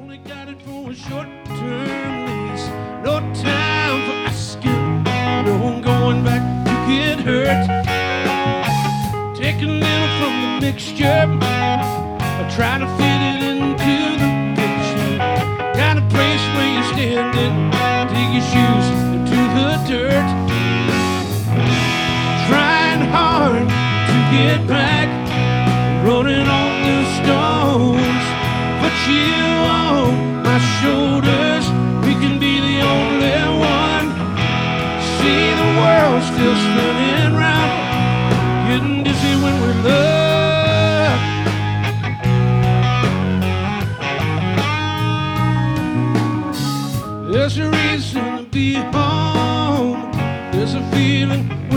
only got it for a short-term lease. No time for asking, no going back to get hurt. Take a little from the mixture, I try to fit it into the picture. Got a place where you're standing, dig your shoes into the dirt. Trying hard to get back, running on the stones. Put you on my shoulders, we can be the only one. See the world still spinning round, getting dizzy when we love. There's a reason to be home, there's a feeling